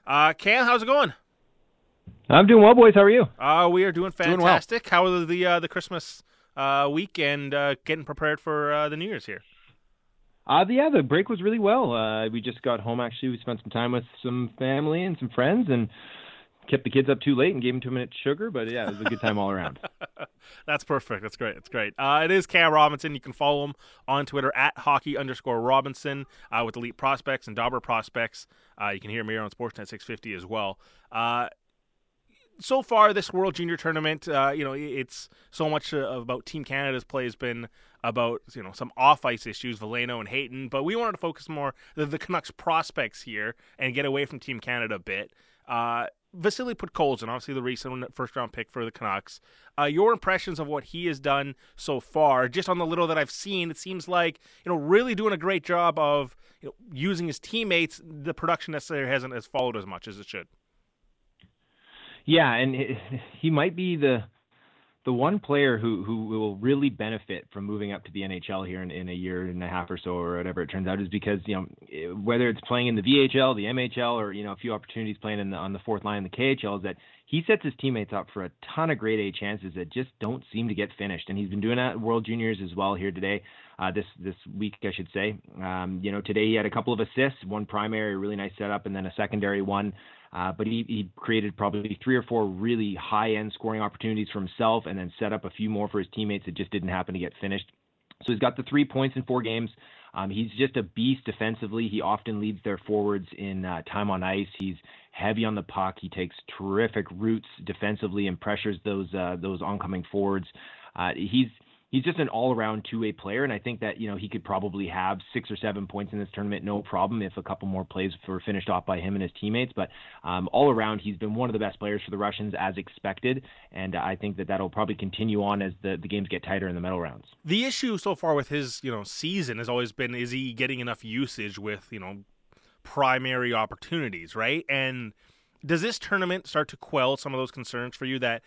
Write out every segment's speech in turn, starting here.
Cam, how's it going? I'm doing well, boys. How are you? We are doing Doing well. fantastic. How was the Christmas week and getting prepared for the New Year's here? The break was really well. We just got home. Actually, we spent some time with some family and some friends, and kept the kids up too late and gave them 2 minutes sugar. But yeah, it was a good time all around. That's perfect. That's great. That's great. It is Cam Robinson. You can follow him on Twitter at hockey_Robinson with Elite Prospects and Dauber Prospects. You can hear me here on Sportsnet 650 as well. So far, this World Junior Tournament, it's so much about Team Canada's play has been about some off ice issues, Veleno and Hayton, but we wanted to focus more the Canucks prospects here and get away from Team Canada a bit. Vasily Podkolzin, obviously the recent first round pick for the Canucks. Your impressions of what he has done so far, just on the little that I've seen, it seems like really doing a great job of using his teammates. The production necessarily hasn't as followed as much as it should. Yeah, and he might be the one player who will really benefit from moving up to the NHL here in a year and a half or so, or whatever it turns out, is because whether it's playing in the VHL, the MHL, or a few opportunities playing on the fourth line in the KHL, is that he sets his teammates up for a ton of grade A chances that just don't seem to get finished, and he's been doing that at World Juniors as well here today. This week, I should say. Today he had a couple of assists, one primary, a really nice setup, and then a secondary one. But he created probably 3 or 4 really high-end scoring opportunities for himself and then set up a few more for his teammates that just didn't happen to get finished. So he's got the 3 points in 4 games. He's just a beast defensively. He often leads their forwards in time on ice. He's heavy on the puck. He takes terrific routes defensively and pressures those oncoming forwards. He's just an all-around two-way player, and I think that he could probably have 6 or 7 points in this tournament, no problem, if a couple more plays were finished off by him and his teammates. But all around, he's been one of the best players for the Russians, as expected, and I think that that'll probably continue on as the games get tighter in the medal rounds. The issue so far with his season has always been, is he getting enough usage with primary opportunities, right? And does this tournament start to quell some of those concerns for you that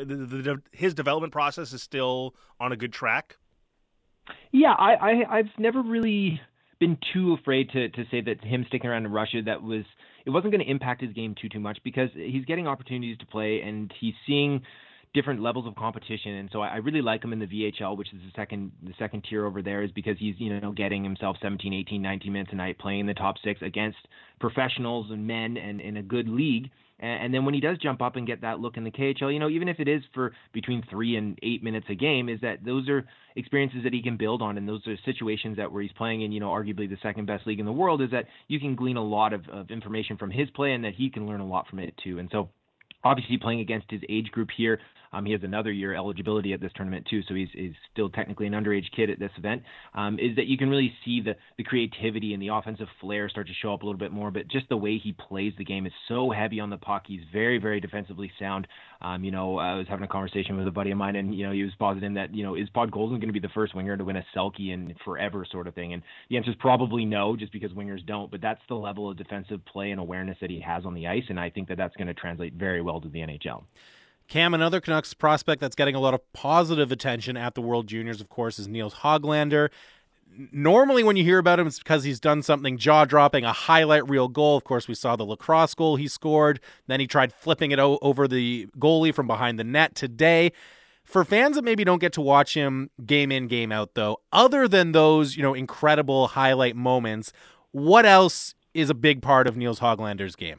his development process is still on a good track? Yeah, I've never really been too afraid to say that him sticking around in Russia, it wasn't going to impact his game too much, because he's getting opportunities to play and he's seeing different levels of competition, and so I really like him in the VHL, which is the second tier over there, is because he's getting himself 17, 18, 19 minutes a night playing in the top 6 against professionals and men and in a good league. And then when he does jump up and get that look in the KHL, even if it is for between 3 and 8 minutes a game, is that those are experiences that he can build on, and those are situations that where he's playing in arguably the second best league in the world, is that you can glean a lot of information from his play and that he can learn a lot from it too. And so obviously playing against his age group here, he has another year eligibility at this tournament too, so he's still technically an underage kid at this event, is that you can really see the creativity and the offensive flair start to show up a little bit more, but just the way he plays the game is so heavy on the puck. He's very, very defensively sound. I was having a conversation with a buddy of mine, and he was positing that, is Podkolzin going to be the first winger to win a Selke in forever sort of thing? And the answer is probably no, just because wingers don't, but that's the level of defensive play and awareness that he has on the ice, and I think that that's going to translate very well to the NHL. Cam, another Canucks prospect that's getting a lot of positive attention at the World Juniors, of course, is Nils Hoglander. Normally when you hear about him, it's because he's done something jaw-dropping, a highlight reel goal. Of course, we saw the lacrosse goal he scored. Then he tried flipping it over the goalie from behind the net today. For fans that maybe don't get to watch him game in, game out, though, other than those incredible highlight moments, what else is a big part of Nils Hoglander's game?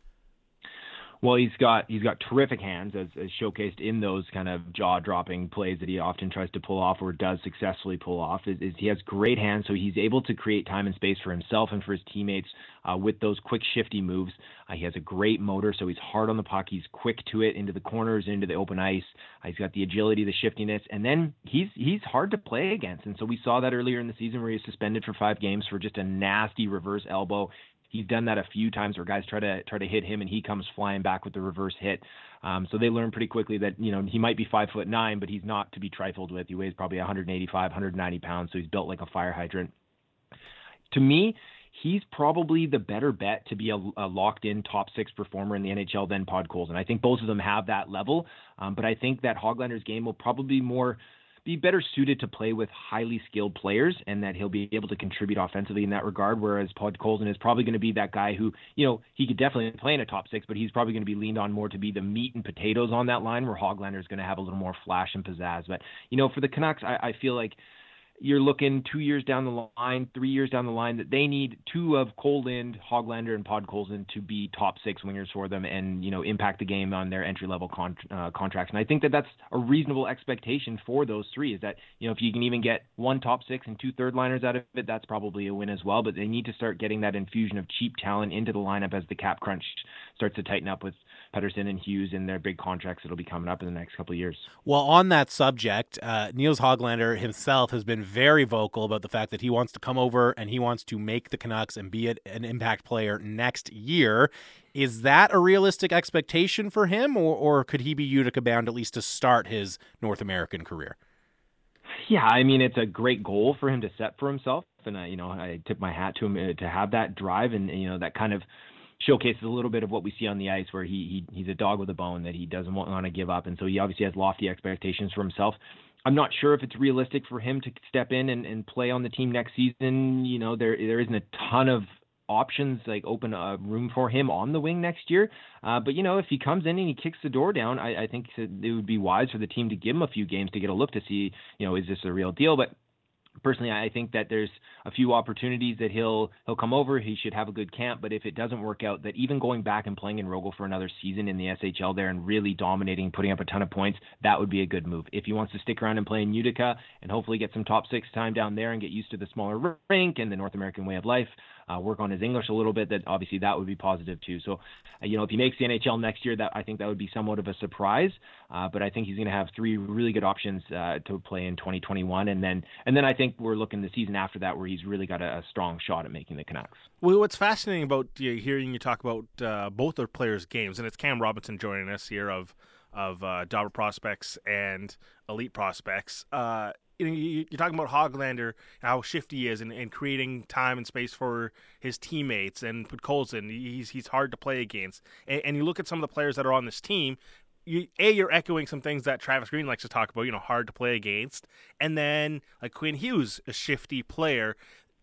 Well, he's got terrific hands, as showcased in those kind of jaw-dropping plays that he often tries to pull off or does successfully pull off. He has great hands, so he's able to create time and space for himself and for his teammates with those quick, shifty moves. He has a great motor, so he's hard on the puck. He's quick to it, into the corners, into the open ice. He's got the agility, the shiftiness, and then he's hard to play against. And so we saw that earlier in the season where he was suspended for 5 games for just a nasty reverse elbow. He's done that a few times where guys try to hit him and he comes flying back with the reverse hit. So they learn pretty quickly that he might be 5'9", but he's not to be trifled with. He weighs probably 185, 190 pounds, so he's built like a fire hydrant. To me, he's probably the better bet to be a locked-in top 6 performer in the NHL than Podkolzin. I think both of them have that level, but I think that Hoglander's game will probably be more be better suited to play with highly skilled players, and that he'll be able to contribute offensively in that regard, whereas Podkolzin is probably going to be that guy who, he could definitely play in a top six, but he's probably going to be leaned on more to be the meat and potatoes on that line, where Hoglander is going to have a little more flash and pizzazz. But, for the Canucks, I feel like you're looking 2 years down the line, 3 years down the line, that they need two of Cole Lind, Hoglander, and Podkolzin to be top six wingers for them and, impact the game on their entry-level contracts. And I think that that's a reasonable expectation for those three, is that, if you can even get one top six and two third-liners out of it, that's probably a win as well. But they need to start getting that infusion of cheap talent into the lineup as the cap crunch starts to tighten up with Pettersson and Hughes and their big contracts that'll be coming up in the next couple of years. Well, on that subject, Niels Hoglander himself has been very vocal about the fact that he wants to come over and he wants to make the Canucks and be an impact player next year. Is that a realistic expectation for him, or could he be Utica bound at least to start his North American career? Yeah, I mean, it's a great goal for him to set for himself, and I tip my hat to him to have that drive, and that kind of showcases a little bit of what we see on the ice, where he's a dog with a bone that he doesn't want to give up, and so he obviously has lofty expectations for himself. I'm not sure if it's realistic for him to step in and play on the team next season. There isn't a ton of options like open a room for him on the wing next year. But if he comes in and he kicks the door down, I think it would be wise for the team to give him a few games to get a look to see, is this a real deal? But personally, I think that there's a few opportunities that he'll come over. He should have a good camp, but if it doesn't work out, that even going back and playing in Rogel for another season in the SHL there and really dominating, putting up a ton of points, that would be a good move. If he wants to stick around and play in Utica and hopefully get some top six time down there and get used to the smaller rink and the North American way of life, work on his English a little bit, that obviously that would be positive too. So, if he makes the NHL next year, I think that would be somewhat of a surprise. But I think he's going to have three really good options to play in 2021, and then I think we're looking the season after that where he's really got a strong shot at making the Canucks. Well, what's fascinating about hearing you talk about both their players' games, and it's Cam Robinson joining us here of Dobber prospects and elite prospects. You're talking about Hoglander, how shifty he is and creating time and space for his teammates, and Podkolzin, he's hard to play against. And you look at some of the players that are on this team, you're echoing some things that Travis Green likes to talk about, hard to play against. And then like Quinn Hughes, a shifty player,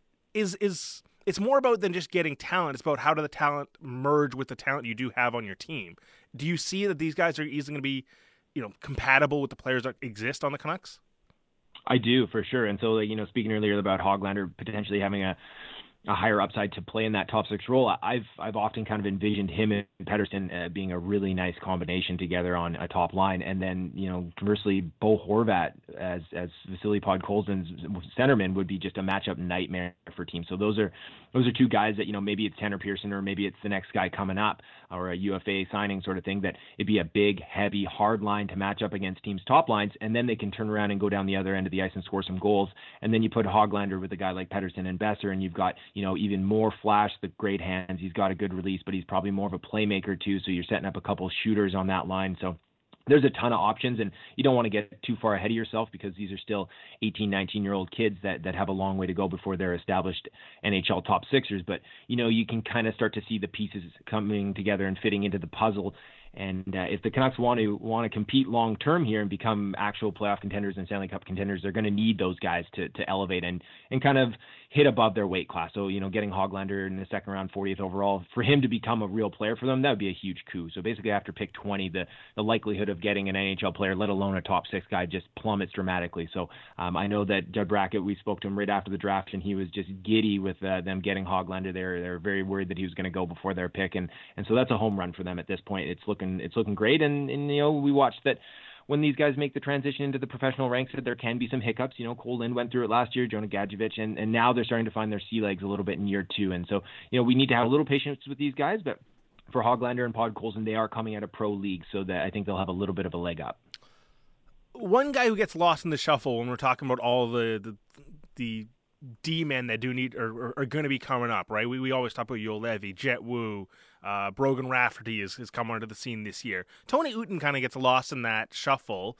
it's more about than just getting talent. It's about how do the talent merge with the talent you do have on your team. Do you see that these guys are easily going to be, compatible with the players that exist on the Canucks? I do, for sure. And so, speaking earlier about Hoglander potentially having a higher upside to play in that top six role, I've often kind of envisioned him and Pettersson being a really nice combination together on a top line. And then, conversely, Bo Horvat as Vasily Podkolzin's centerman would be just a matchup nightmare for teams. So those are two guys that, maybe it's Tanner Pearson or maybe it's the next guy coming up or a UFA signing sort of thing, that it'd be a big, heavy, hard line to match up against teams' top lines. And then they can turn around and go down the other end of the ice and score some goals. And then you put Hoglander with a guy like Pettersson and Besser, and you've got, even more flash, the great hands. He's got a good release, but he's probably more of a playmaker too. So you're setting up a couple shooters on that line. So there's a ton of options, and you don't want to get too far ahead of yourself because these are still 18, 19-year-old kids that have a long way to go before they're established NHL top sixers. But, you can kind of start to see the pieces coming together and fitting into the puzzle. And if the Canucks want to compete long term here and become actual playoff contenders and Stanley Cup contenders, they're going to need those guys to elevate and kind of hit above their weight class. So, getting Hoglander in the second round, 40th overall, for him to become a real player for them, that would be a huge coup. So basically after pick 20, the likelihood of getting an NHL player, let alone a top six guy, just plummets dramatically. So I know that Judd Brackett, we spoke to him right after the draft, and he was just giddy with them getting Hoglander there. They're very worried that he was going to go before their pick. And so that's a home run for them at this point. It's looking great. And we watched that when these guys make the transition into the professional ranks, there can be some hiccups. Cole Lind went through it last year, Jonah Gadjevich, and now they're starting to find their sea legs a little bit in year two. And so, we need to have a little patience with these guys, but for Hoglander and Podkolzin, they are coming out of pro league, so that I think they'll have a little bit of a leg up. One guy who gets lost in the shuffle when we're talking about all the D-men that do need are going to be coming up, right? We always talk about Yo Levy, Jet Wu, Brogan Rafferty has come onto the scene this year. Tony Uton kind of gets lost in that shuffle.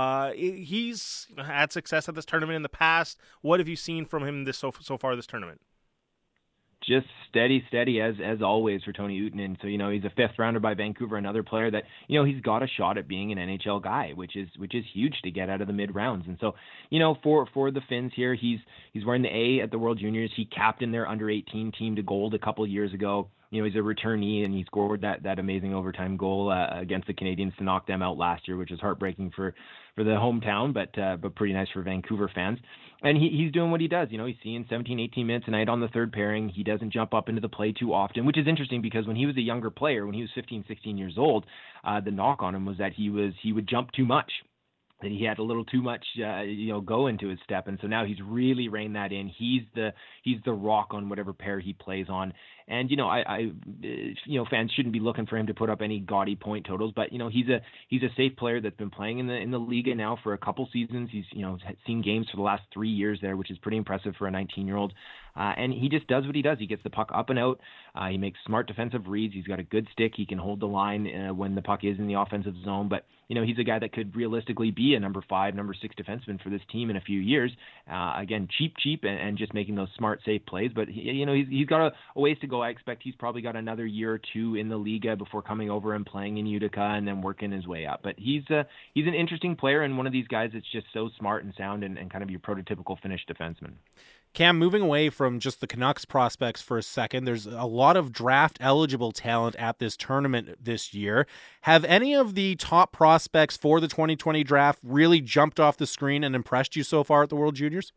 He's had success at this tournament in the past. What have you seen from him so far this tournament? just steady as always for Tony Uutinen. So, he's a fifth rounder by Vancouver, another player that, he's got a shot at being an NHL guy, which is huge to get out of the mid rounds. And so, for the Finns here, he's wearing the A at the World Juniors. He captained their under 18 team to gold a couple years ago. He's a returnee, and he scored that amazing overtime goal against the Canadiens to knock them out last year, which was heartbreaking for the hometown, but pretty nice for Vancouver fans. And he's doing what he does. He's seeing 17, 18 minutes a night on the third pairing. He doesn't jump up into the play too often, which is interesting because when he was a younger player, when he was 15, 16 years old, the knock on him was that he would jump too much, that he had a little too much, go into his step. And so now he's really reined that in. He's the rock on whatever pair he plays on. And, fans shouldn't be looking for him to put up any gaudy point totals, but, he's a safe player that's been playing in the Liga now for a couple seasons. He's, seen games for the last 3 years there, which is pretty impressive for a 19-year-old. And he just does what he does. He gets the puck up and out. He makes smart defensive reads. He's got a good stick. He can hold the line when the puck is in the offensive zone. But, he's a guy that could realistically be a number 5, number 6 defenseman for this team in a few years. Again, cheap, and just making those smart, safe plays. But, he's got a ways to go. I expect he's probably got another year or two in the Liga before coming over and playing in Utica and then working his way up. But he's an interesting player and one of these guys that's just so smart and sound and kind of your prototypical Finnish defenseman. Cam, moving away from just the Canucks prospects for a second, there's a lot of draft-eligible talent at this tournament this year. Have any of the top prospects for the 2020 draft really jumped off the screen and impressed you so far at the World Juniors?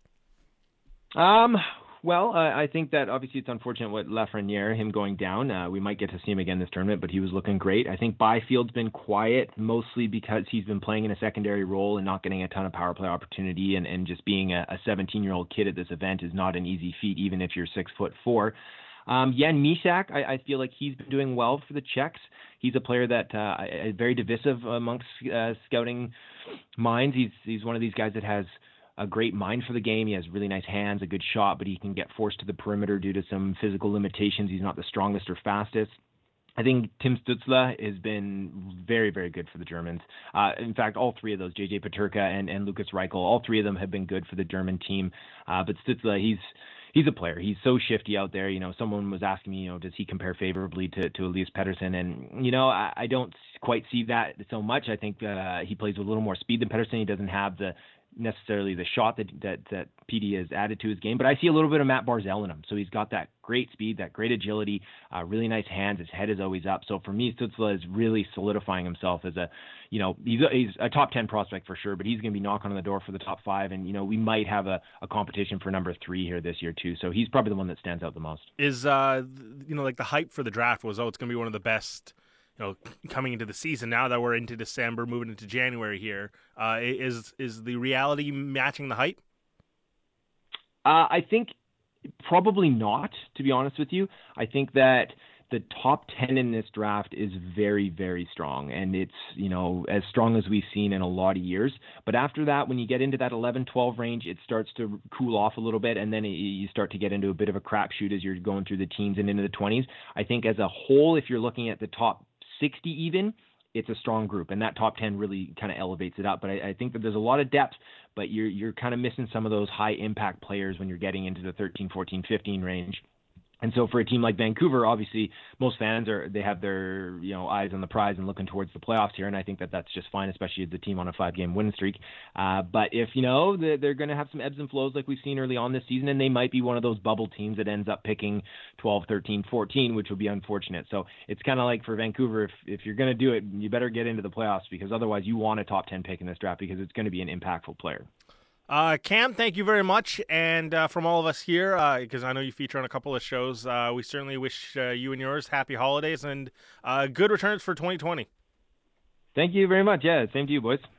Well, I think that obviously it's unfortunate what Lafreniere, him going down. We might get to see him again this tournament, but he was looking great. I think Byfield's been quiet, mostly because he's been playing in a secondary role and not getting a ton of power play opportunity, and just being a 17-year-old kid at this event is not an easy feat, even if you're 6'4". Jan Mysak, I feel like he's been doing well for the Czechs. He's a player that is very divisive amongst scouting minds. He's one of these guys that has a great mind for the game. He has really nice hands, a good shot, but he can get forced to the perimeter due to some physical limitations. He's not the strongest or fastest. I think Tim Stützle has been very, very good for the Germans. In fact, all three of those, JJ Peterka and Lukas Reichel, all three of them have been good for the German team. But Stützle, he's a player. He's so shifty out there. Someone was asking me, does he compare favorably to Elias Pettersson? And, I don't quite see that so much. I think he plays with a little more speed than Pettersson. He doesn't have necessarily the shot that PD has added to his game, but I see a little bit of Matt Barzal in him. So he's got that great speed, that great agility, really nice hands. His head is always up. So for me, Stützle is really solidifying himself as he's a top 10 prospect for sure, but he's going to be knocking on the door for the top 5. And, we might have a competition for number 3 here this year too. So he's probably the one that stands out the most. Is, like the hype for the draft was, it's going to be one of the best, coming into the season. Now that we're into December, moving into January here, is the reality matching the hype? I think probably not, to be honest with you. I think that the top 10 in this draft is very, very strong, and it's, as strong as we've seen in a lot of years. But after that, when you get into that 11-12 range, it starts to cool off a little bit, and then you start to get into a bit of a crapshoot as you're going through the teens and into the 20s. I think as a whole, if you're looking at the top 60 even, it's a strong group, and that top 10 really kind of elevates it up. But I think that there's a lot of depth, but you're kind of missing some of those high impact players when you're getting into the 13, 14, 15 range. And so for a team like Vancouver, obviously most fans they have their eyes on the prize and looking towards the playoffs here, and I think that that's just fine, especially as the team on a 5-game win streak. But if they're going to have some ebbs and flows like we've seen early on this season, and they might be one of those bubble teams that ends up picking 12, 13, 14, which would be unfortunate. So it's kind of like for Vancouver, if you're going to do it, you better get into the playoffs, because otherwise you want a top 10 pick in this draft, because it's going to be an impactful player. Cam, thank you very much. And from all of us here, because I know you feature on a couple of shows, we certainly wish you and yours happy holidays and good returns for 2020. Thank you very much. Yeah, same to you, boys.